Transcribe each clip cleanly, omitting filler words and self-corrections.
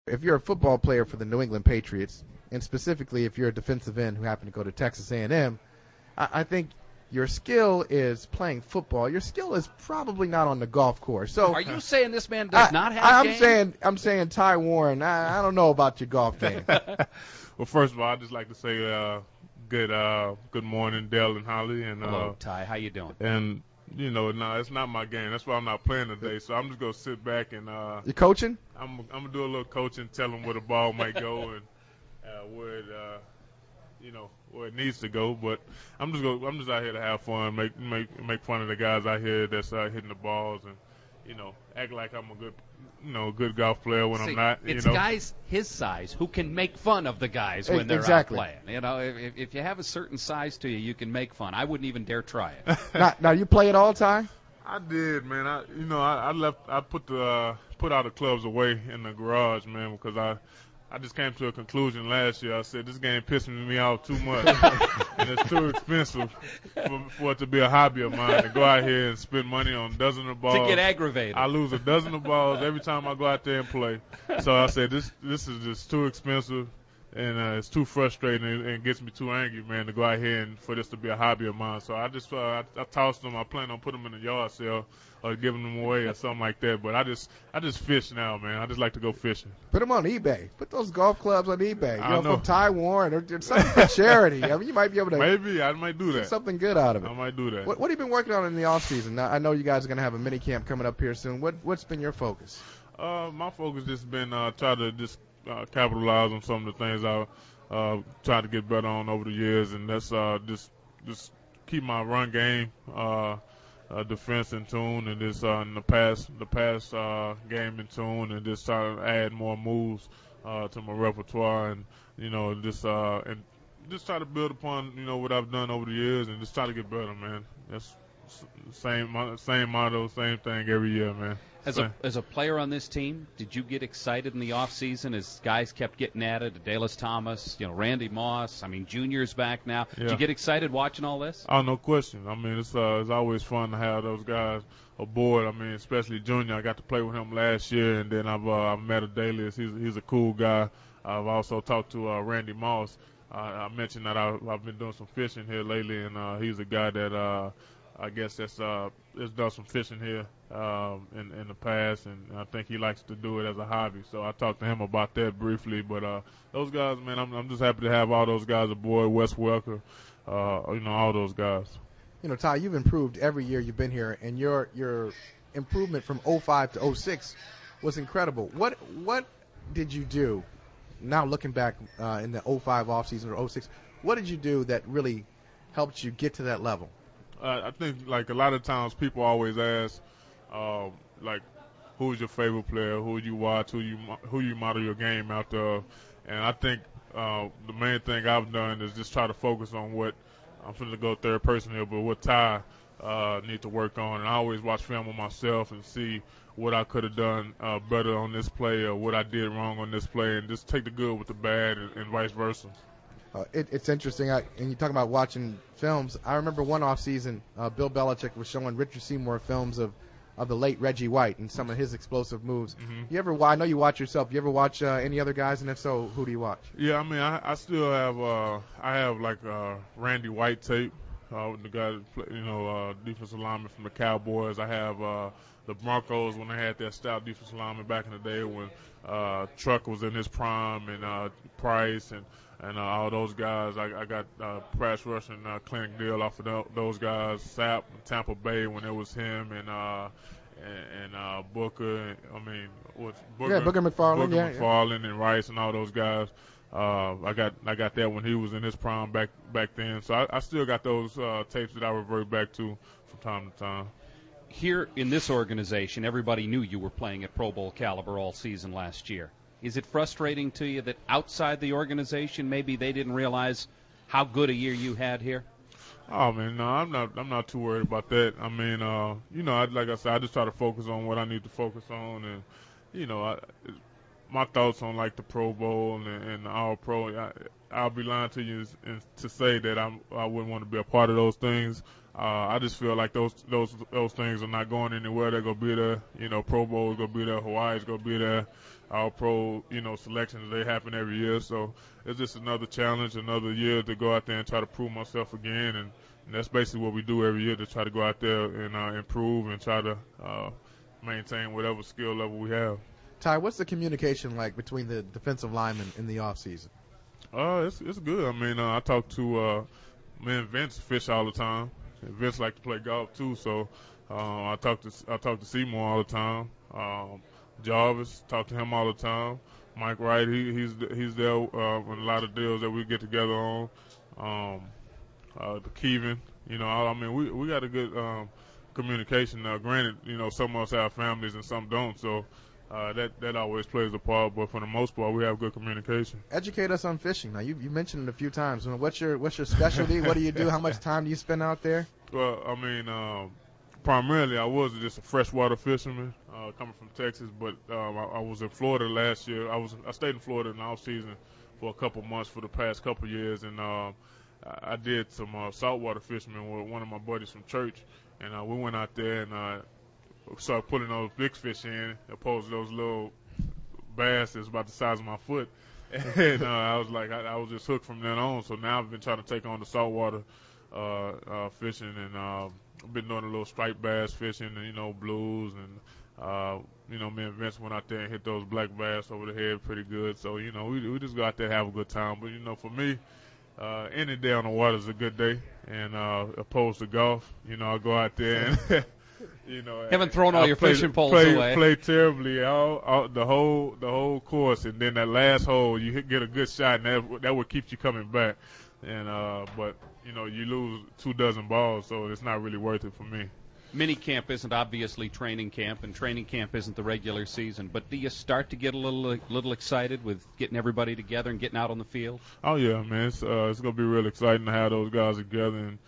If you're a football player for the New England Patriots, and specifically if you're a defensive end who happened to go to Texas A&M, I think your skill is playing football. Your skill is probably not on the golf course. So, are you saying this man does not have a game? I'm saying Ty Warren. I don't know about your golf game. Well, first of all, I'd just like to say good morning, Dale and Holly. And hello, Ty. How you doing? And no, it's not my game. That's why I'm not playing today. So I'm just gonna sit back and. You coaching? I'm gonna do a little coaching, tell them where the ball might go and where it where it needs to go. But I'm just out here to have fun, make fun of the guys out here that's hitting the balls, and act like I'm a good golf player when I'm not. It's guys his size who can make fun of the guys when they're out playing. If you have a certain size to you, you can make fun. I wouldn't even dare try it. Now you play it all time? I did, man. I put out the clubs away in the garage, man, because I just came to a conclusion last year. I said this game pissing me off too much, and it's too expensive for it to be a hobby of mine to go out here and spend money on dozens of balls. To get aggravated. I lose a dozen of balls every time I go out there and play. So I said this is just too expensive, and it's too frustrating, and it gets me too angry, man, to go out here and for this to be a hobby of mine. So I just I tossed them. I plan on putting them in the yard sale or giving them away or something like that. But I just fish now, man. I just like to go fishing. Put them on eBay. Put those golf clubs on eBay. I know. From Ty Warren or something for charity. I mean, you might be able to. Maybe I might do that. Get something good out of it. I might do that. What have you been working on in the off season? Now, I know you guys are going to have a mini camp coming up here soon. What's been your focus? My focus has been try to just capitalize on some of the things I tried to get better on over the years, and that's just keep my run game, defense in tune, and this in the past game in tune, and just try to add more moves to my repertoire, and just try to build upon what I've done over the years, and just try to get better, man. That's same motto, same thing every year, man. As a player on this team, did you get excited in the off season as guys kept getting at it? Dallas Thomas, Randy Moss. I mean, Junior's back now. Yeah. Did you get excited watching all this? Oh, no question. I mean, it's always fun to have those guys aboard. I mean, especially Junior. I got to play with him last year, and then I've met Adalius. He's a cool guy. I've also talked to Randy Moss. I mentioned that I've been doing some fishing here lately, and he's a guy that I guess has done some fishing here in the past, and I think he likes to do it as a hobby. So I talked to him about that briefly. But those guys, man, I'm just happy to have all those guys aboard. Wes Welker, all those guys. Ty, you've improved every year you've been here, and your improvement from 05 to 06 was incredible. What did you do? Now looking back in the 05 offseason or 06, what did you do that really helped you get to that level? I think, like, a lot of times people always ask, like, who's your favorite player, who you watch, who you model your game after. And I think the main thing I've done is just try to focus on what I'm going to go third person here, but what Ty need to work on. And I always watch film on myself and see what I could have done better on this play or what I did wrong on this play, and just take the good with the bad and vice versa. It's interesting, and you talk about watching films. I remember one off season, Bill Belichick was showing Richard Seymour films of the late Reggie White and some of his explosive moves. Mm-hmm. I know you watch yourself. You ever watch any other guys, and if so, who do you watch? Yeah, I mean, I still have like Randy White tape, the guy defensive lineman from the Cowboys. I have the Broncos when they had their stout defensive lineman back in the day when Truck was in his prime, and Price and all those guys. I got pass rush and clinic deal off of those guys. Sapp, Tampa Bay when it was him, and Booker. Booker McFarland, McFarland and Rice and all those guys. I got that when he was in his prime back then. So I still got those tapes that I revert back to from time to time. Here in this organization, everybody knew you were playing at Pro Bowl caliber all season last year. Is it frustrating to you that outside the organization maybe they didn't realize how good a year you had here? Oh man, no, I'm not too worried about that. I mean, like I said, I just try to focus on what I need to focus on, and my thoughts on like the Pro Bowl and the All Pro. I'll be lying to you to say that I wouldn't want to be a part of those things. I just feel like those things are not going anywhere. They're gonna be there. You know, Pro Bowl is gonna be there. Hawaii's gonna be there. All Pro, selections, they happen every year. So it's just another challenge, another year to go out there and try to prove myself again. And that's basically what we do every year, to try to go out there and improve and try to maintain whatever skill level we have. Ty, what's the communication like between the defensive linemen in the off season? It's good. I mean, I talk to me and Vince fish all the time. And Vince like to play golf too, so I talk to Seymour all the time. Jarvis, talk to him all the time. Mike Wright, he's there in a lot of deals that we get together on. The Kevin, I mean we got a good communication. Granted, some of us have families and some don't, so that always plays a part. But for the most part, we have good communication. Educate us on fishing. Now you mentioned it a few times. What's your specialty? What do you do? How much time do you spend out there? Well, I mean, primarily I was just a freshwater fisherman coming from Texas, but I was in Florida last year. I stayed in Florida in the off season for a couple months for the past couple years, and I did some saltwater fishing with one of my buddies from church, and we went out there and started putting those big fish in, opposed to those little bass that's about the size of my foot. And I was like, I was just hooked from then on. So now I've been trying to take on the saltwater fishing, and I've been doing a little striped bass fishing, and blues, and me and Vince went out there and hit those black bass over the head pretty good. So we just go out there and have a good time. But for me, any day on the water is a good day, and opposed to golf, I go out there and haven't thrown all your fishing poles away. Play terribly all the whole course, and then that last hole you get a good shot, and that what keeps you coming back. And but you lose 24 balls, so it's not really worth it for me. Mini camp isn't obviously training camp, and training camp isn't the regular season. But do you start to get a little excited with getting everybody together and getting out on the field? Oh yeah, man, it's gonna be real exciting to have those guys together, and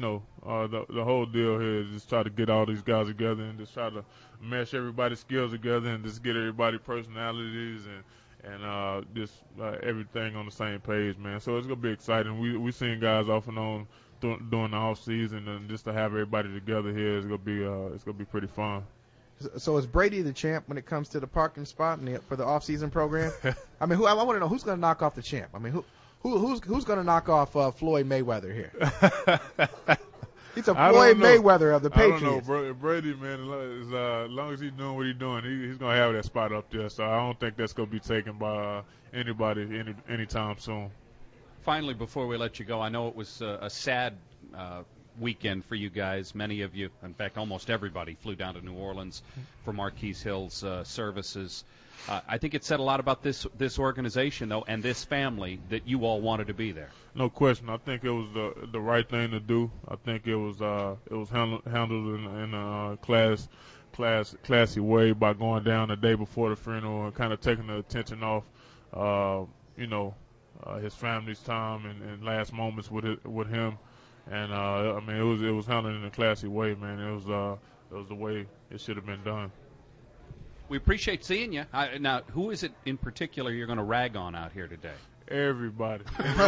the whole deal here is just try to get all these guys together and just try to mesh everybody's skills together and just get everybody's personalities and just everything on the same page, man. So it's gonna be exciting. We seeing guys off and on during the off season, and just to have everybody together here is gonna be pretty fun. So is Brady the champ when it comes to the parking spot for the off season program? I mean, I want to know who's gonna knock off the champ. I mean, who's going to knock off Floyd Mayweather here? He's a Floyd Mayweather of the Patriots. I don't know, Brady, man. As long as he's doing what he's doing, he's going to have that spot up there. So I don't think that's going to be taken by anybody anytime soon. Finally, before we let you go, I know it was a sad weekend for you guys. Many of you, in fact, almost everybody, flew down to New Orleans for Marquise Hill's services. I think it said a lot about this organization, though, and this family, that you all wanted to be there. No question. I think it was the right thing to do. I think it was handled in a classy way by going down the day before the funeral and kind of taking the attention off, his family's time and last moments with him. And I mean, it was handled in a classy way, man. It was the way it should have been done. We appreciate seeing you. Now, who is it in particular you're going to rag on out here today? Everybody.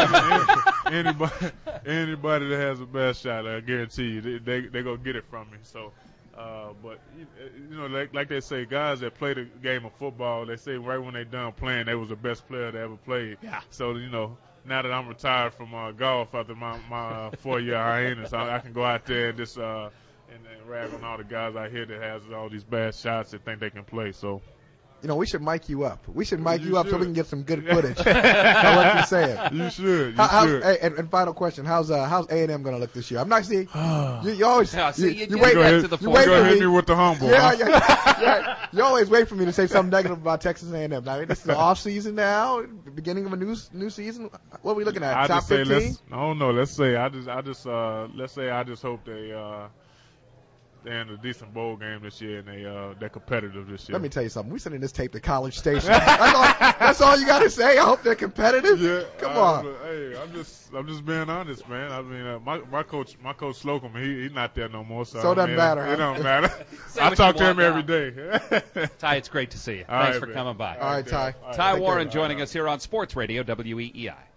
Anybody that has a best shot, I guarantee you, they're going to get it from me. So, but, like they say, guys that play the game of football, they say right when they're done playing, they was the best player they ever played. Yeah. So, now that I'm retired from golf after my 4-year hiatus, I can go out there and just and rag on all the guys out here that has all these bad shots that think they can play. So, we should mic you up. We should mic you up so we can get some good footage of what you're saying. You should. Hey, and final question: How's A&M going to look this year? I'm not seeing you always. Yeah, you wait to the you wait go for hit me. me with the humble. Yeah. You always wait for me to say something negative about Texas A&M. Now this is the off season now, beginning of a new season. What are we looking at? Top 15? I don't know. Let's say I just hope they in a decent bowl game this year, and they're competitive this year. Let me tell you something. We sending this tape to College Station. That's all you got to say. I hope they're competitive. Yeah, Come on. Hey, I'm just being honest, man. I mean, my coach Slocum, he's not there no more. So it doesn't matter. It don't matter. Say I what talk you to him want every now. day. Ty, it's great to see you. All Thanks right, for man. coming by. All right, Ty. All right. Ty Take Warren care. joining us here on Sports Radio WEEI.